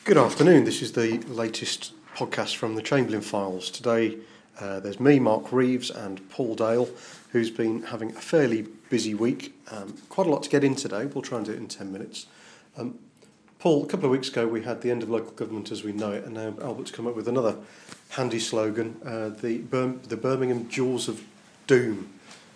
Good afternoon. This is the latest podcast from the Chamberlain Files. Today there's me, Mark Reeves, and Paul Dale, who's been having a fairly busy week. Quite a lot to get in today. We'll try and do it in 10 minutes. Paul, a couple of weeks ago we had the end of local government as we know it, and now Albert's come up with another handy slogan, the Birmingham Jaws of Doom.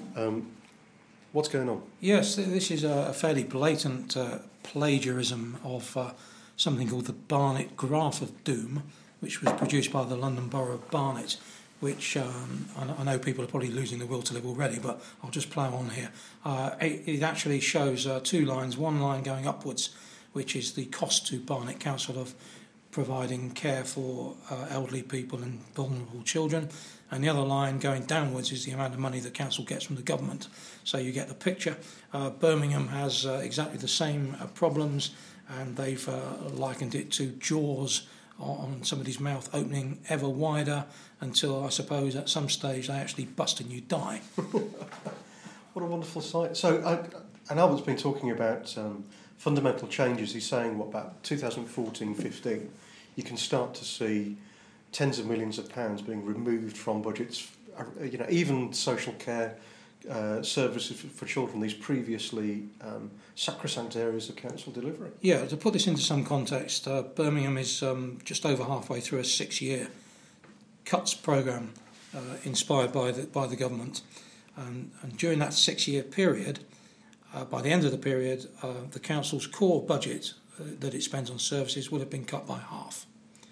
What's going on? Yes, this is a fairly blatant plagiarism of something called the Barnet Graph of Doom, which was produced by the London Borough of Barnet, which I know people are probably losing the will to live already, but I'll just plough on here. It actually shows two lines, one line going upwards, which is the cost to Barnet Council of providing care for elderly people and vulnerable children, and the other line going downwards is the amount of money the council gets from the government. So you get the picture. Birmingham has exactly the same problems, and they've likened it to jaws on somebody's mouth opening ever wider until, I suppose, at some stage they actually bust and you die. What a wonderful sight. So, and Albert's been talking about fundamental changes. He's saying, about 2014-15, you can start to see tens of millions of pounds being removed from budgets, even social care services for children, these previously sacrosanct areas of council delivery. Yeah, to put this into some context, Birmingham is just over halfway through a 6-year cuts programme inspired by the government. And during that 6-year period, by the end of the period, the council's core budget that it spends on services would have been cut by half.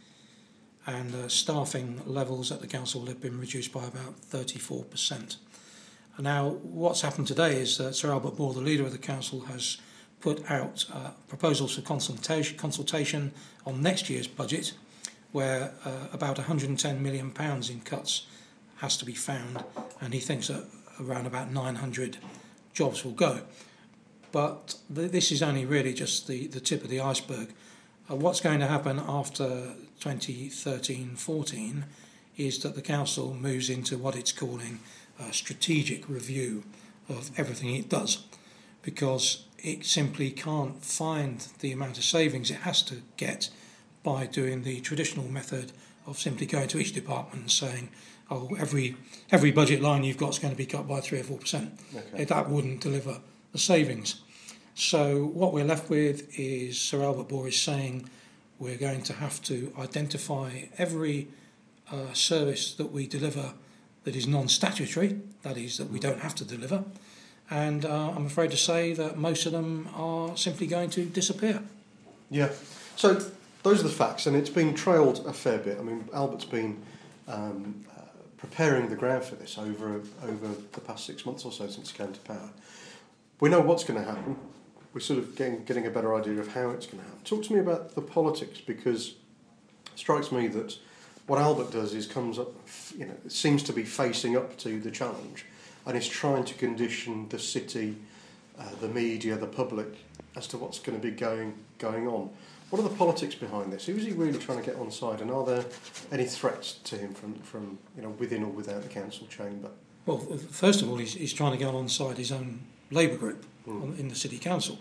And staffing levels at the council have been reduced by about 34%. Now, what's happened today is that Sir Albert Moore, the leader of the council, has put out proposals for consultation on next year's budget, where about £110 million in cuts has to be found, and he thinks that around about 900 jobs will go. But this is only really just the tip of the iceberg. What's going to happen after 2013-14 is that the council moves into what it's calling a strategic review of everything it does, because it simply can't find the amount of savings it has to get by doing the traditional method of simply going to each department and saying, oh, every budget line you've got is going to be cut by 3 or 4%. Okay. That wouldn't deliver the savings. So what we're left with is Sir Albert Moore is saying we're going to have to identify every service that we deliver that is non-statutory, that is, that we don't have to deliver, and I'm afraid to say that most of them are simply going to disappear. Yeah, so those are the facts, and it's been trailed a fair bit. I mean, Albert's been preparing the ground for this over the past 6 months or so since he came to power. We know what's going to happen. We're sort of getting a better idea of how it's going to happen. Talk to me about the politics, because it strikes me that what Albert does is comes up, seems to be facing up to the challenge, and is trying to condition the city, the media, the public, as to what's going to be going on. What are the politics behind this? Who is he really trying to get on side, and are there any threats to him from within or without the council chamber? Well, first of all, he's trying to get alongside his own Labour group in the city council.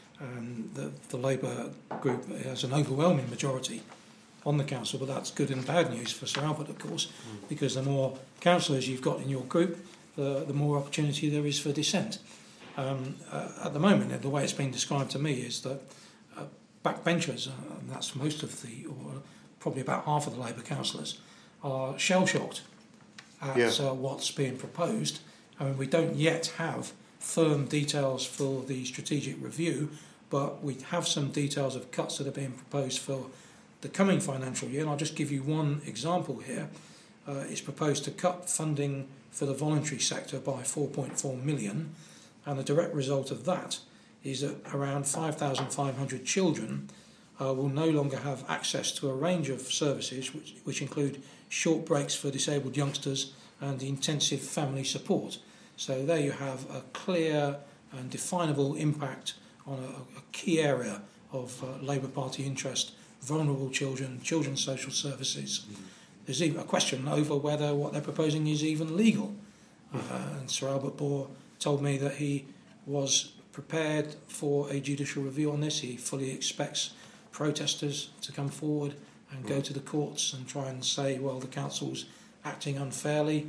The Labour group has an overwhelming majority on the council, but that's good and bad news for Sir Albert, of course, because the more councillors you've got in your group, the more opportunity there is for dissent. At the moment, the way it's been described to me is that backbenchers, and that's most of or probably about half of the Labour councillors, are shell-shocked at what's being proposed. I mean, we don't yet have firm details for the strategic review, but we have some details of cuts that are being proposed for the coming financial year, and I'll just give you one example here. It's proposed to cut funding for the voluntary sector by 4.4 million, and the direct result of that is that around 5,500 children will no longer have access to a range of services which include short breaks for disabled youngsters and intensive family support. So there you have a clear and definable impact on a key area of Labour Party interest: vulnerable children, children's social services. There's even a question over whether what they're proposing is even legal. And Sir Albert Moore told me that he was prepared for a judicial review on this. He fully expects protesters to come forward and go to the courts and try and say, well, the council's acting unfairly.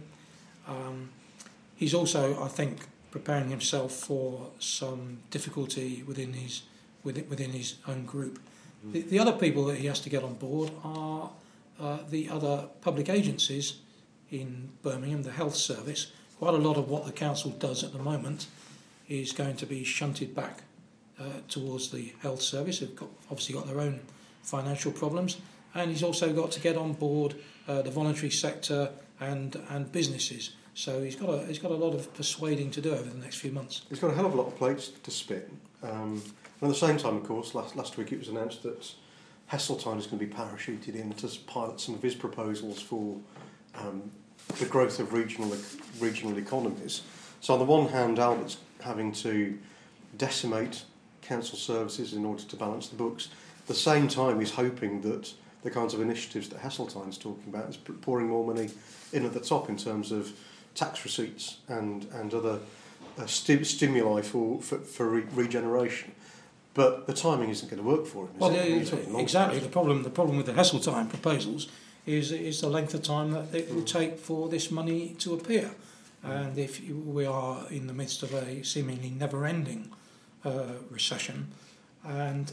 He's also, I think, preparing himself for some difficulty within his own group. The other people that he has to get on board are the other public agencies in Birmingham, the health service. Quite a lot of what the council does at the moment is going to be shunted back towards the health service. They've obviously got their own financial problems, and he's also got to get on board the voluntary sector and businesses. So he's got a lot of persuading to do over the next few months. He's got a hell of a lot of plates to spin. And at the same time, of course, last week it was announced that Heseltine is going to be parachuted in to pilot some of his proposals for the growth of regional economies. So on the one hand, Albert's having to decimate council services in order to balance the books. At the same time, he's hoping that the kinds of initiatives that Heseltine's talking about is pouring more money in at the top in terms of tax receipts and other stimuli for regeneration. But the timing isn't going to work for him. Exactly. The problem with the Heseltine proposals is the length of time that it will take for this money to appear. And if we are in the midst of a seemingly never-ending recession, and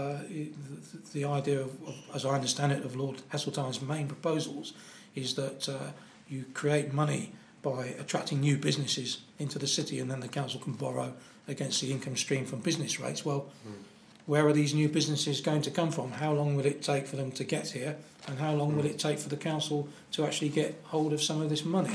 the idea of, as I understand it, of Lord Heseltine's main proposals is that you create money by attracting new businesses into the city, and then the council can borrow against the income stream from business rates. Well, where are these new businesses going to come from? How long will it take for them to get here? And how long will it take for the council to actually get hold of some of this money?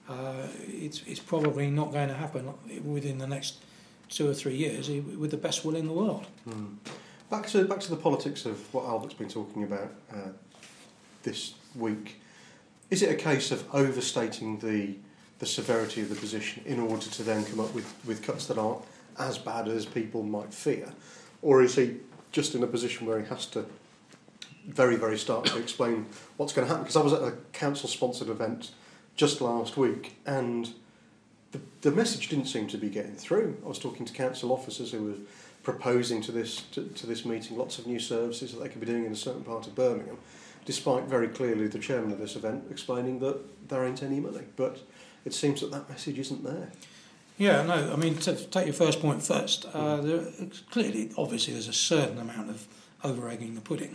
It's probably not going to happen within the next 2 or 3 years with the best will in the world. Back to the politics of what Albert's been talking about this week. Is it a case of overstating the severity of the position in order to then come up with cuts that aren't as bad as people might fear? Or is he just in a position where he has to very, very start to explain what's going to happen? Because I was at a council-sponsored event just last week, and the message didn't seem to be getting through. I was talking to council officers who were proposing to this meeting lots of new services that they could be doing in a certain part of Birmingham, despite very clearly the chairman of this event explaining that there ain't any money. But it seems that message isn't there. Yeah, no, I mean, to take your first point first, clearly, obviously, there's a certain amount of over-egging the pudding.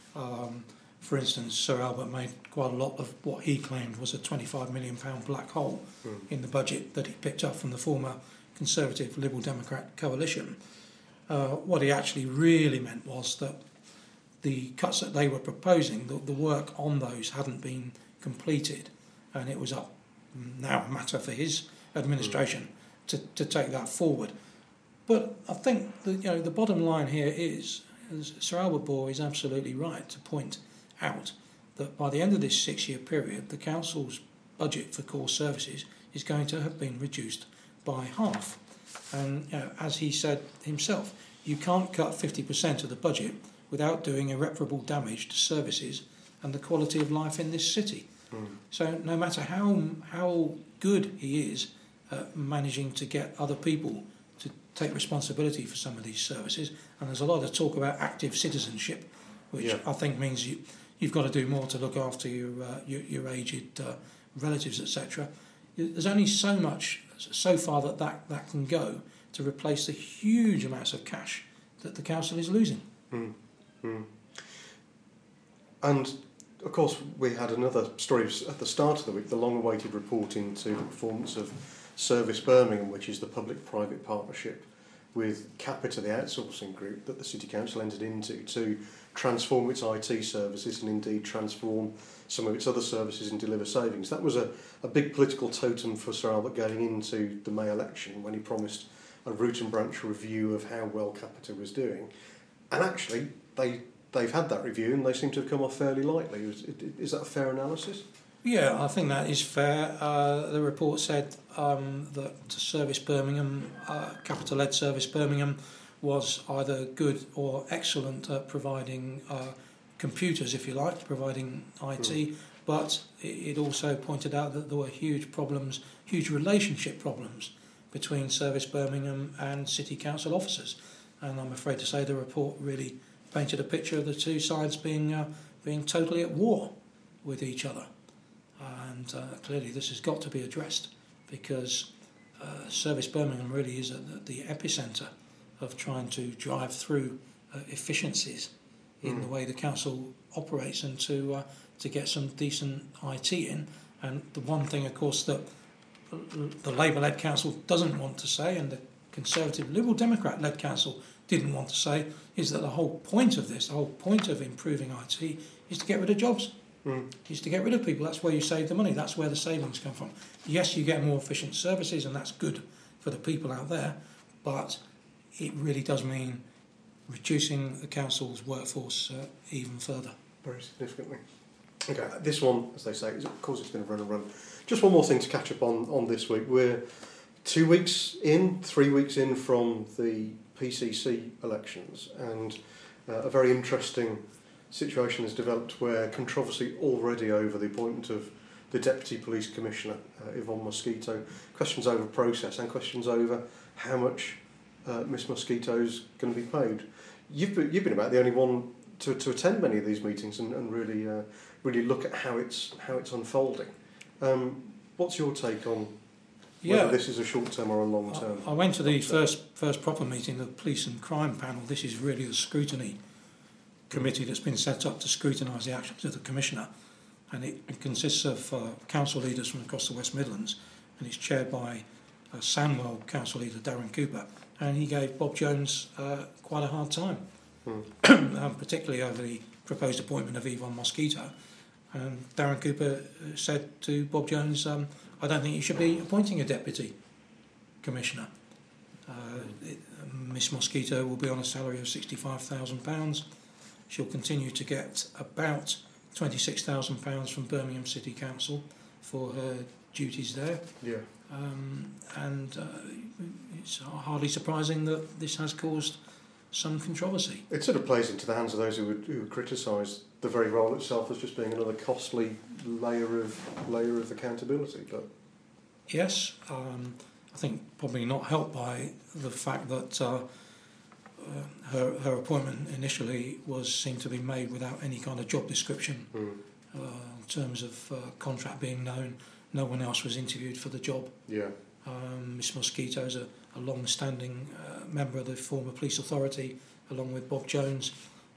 For instance, Sir Albert made quite a lot of what he claimed was a £25 million black hole in the budget that he picked up from the former Conservative Liberal Democrat coalition. What he actually really meant was that the cuts that they were proposing, the work on those hadn't been completed, and it was now a matter for his administration to take that forward. But I think that, the bottom line here is Sir Albert Bohr is absolutely right to point out that by the end of this 6-year period, the council's budget for core services is going to have been reduced by half. And as he said himself, you can't cut 50% of the budget without doing irreparable damage to services and the quality of life in this city. So no matter how good he is at managing to get other people to take responsibility for some of these services, and there's a lot of talk about active citizenship, which I think means you've got to do more to look after your aged relatives, etc. There's only so much so far that can go to replace the huge amounts of cash that the council is losing. And of course, we had another story at the start of the week, the long-awaited report into the performance of Service Birmingham, which is the public-private partnership with Capita, the outsourcing group that the City Council entered into to transform its IT services and indeed transform some of its other services and deliver savings. That was a big political totem for Sir Albert going into the May election when he promised a root and branch review of how well Capita was doing. And actually, they've had that review and they seem to have come off fairly lightly. Is that a fair analysis? Yeah, I think that is fair. The report said that Service Birmingham, Capita-led Service Birmingham, was either good or excellent at providing computers, if you like, providing IT, but it also pointed out that there were huge relationship problems between Service Birmingham and City Council officers. And I'm afraid to say the report really painted a picture of the two sides being totally at war with each other. And clearly this has got to be addressed, because Service Birmingham really is at the epicentre of trying to drive through efficiencies in the way the council operates, and to get some decent IT in. And the one thing, of course, that the Labour-led council doesn't want to say, and the Conservative Liberal Democrat-led council didn't want to say, is that the whole point of this, the whole point of improving IT, is to get rid of jobs. Is to get rid of people. That's where you save the money. That's where the savings come from. Yes, you get more efficient services, and that's good for the people out there, but it really does mean reducing the council's workforce even further. Very significantly. Okay, this one, as they say, of course it's going to run and run. Just one more thing to catch up on this week. We're 3 weeks in from the PCC elections, and a very interesting situation has developed where controversy already over the appointment of the Deputy Police Commissioner, Yvonne Mosquito, questions over process and questions over how much Miss Mosquito's going to be paid. You've been about the only one to attend many of these meetings and really look at how it's unfolding. What's your take on whether this is a short term or a long term? I went to the first proper meeting of the Police and Crime Panel. This is really the scrutiny committee that's been set up to scrutinise the actions of the Commissioner, and it consists of council leaders from across the West Midlands, and it's chaired by Sandwell council leader Darren Cooper, and he gave Bob Jones quite a hard time, particularly over the proposed appointment of Yvonne Mosquito. And Darren Cooper said to Bob Jones, I don't think you should be appointing a Deputy Commissioner. Miss Mosquito will be on a salary of £65,000. She'll continue to get about £26,000 from Birmingham City Council for her duties there. Yeah. And it's hardly surprising that this has caused some controversy. It sort of plays into the hands of those who would criticise the very role itself as just being another costly layer of accountability. But yes, I think probably not helped by the fact that her appointment initially seemed to be made without any kind of job description in terms of contract being known. No one else was interviewed for the job. Yeah. Miss Mosquito is a long-standing member of the former police authority, along with Bob Jones.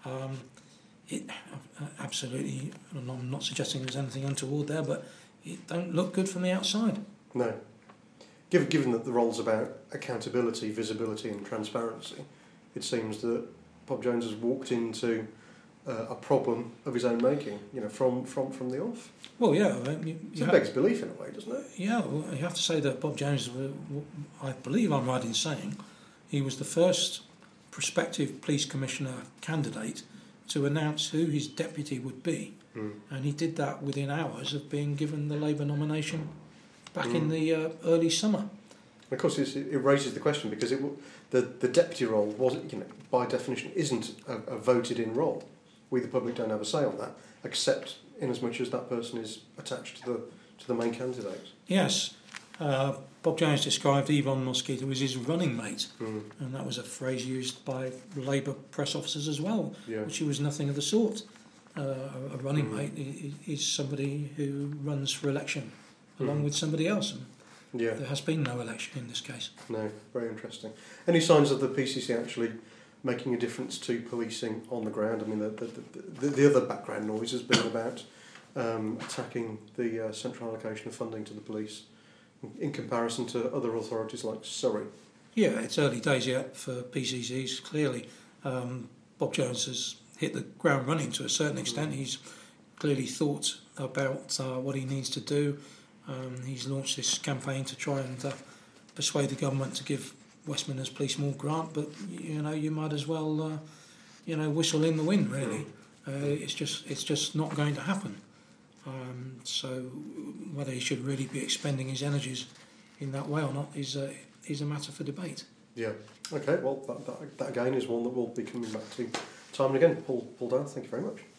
It absolutely, and I'm not suggesting there's anything untoward there, but it don't look good from the outside. No. Given that the role's about accountability, visibility and transparency, it seems that Bob Jones has walked into a problem of his own making, from the off. Well, yeah. It begs belief in a way, doesn't it? Yeah, well, you have to say that Bob Jones, I believe I'm right in saying, he was the first prospective police commissioner candidate to announce who his deputy would be. And he did that within hours of being given the Labour nomination back in the early summer. Of course, it raises the question, because the deputy role by definition isn't a voted-in role. We, the public, don't have a say on that, except in as much as that person is attached to the main candidate. Yes, Bob Jones described Yvonne Mosquito as his running mate, and that was a phrase used by Labour press officers as well, which was nothing of the sort. A running mate is somebody who runs for election along with somebody else. And there has been no election in this case. No, very interesting. Any signs of the PCC actually making a difference to policing on the ground? I mean, the other background noise has been about attacking the central allocation of funding to the police in comparison to other authorities like Surrey. Yeah, it's early days yet for PCCs. Clearly, Bob Jones has hit the ground running to a certain extent. He's clearly thought about what he needs to do. He's launched this campaign to try and persuade the government to give West Midlands Police more grant, but you might as well whistle in the wind, really. It's just not going to happen. So whether he should really be expending his energies in that way or not is a matter for debate. Yeah. Okay. Well, that again is one that we'll be coming back to time and again. Paul Dale, thank you very much.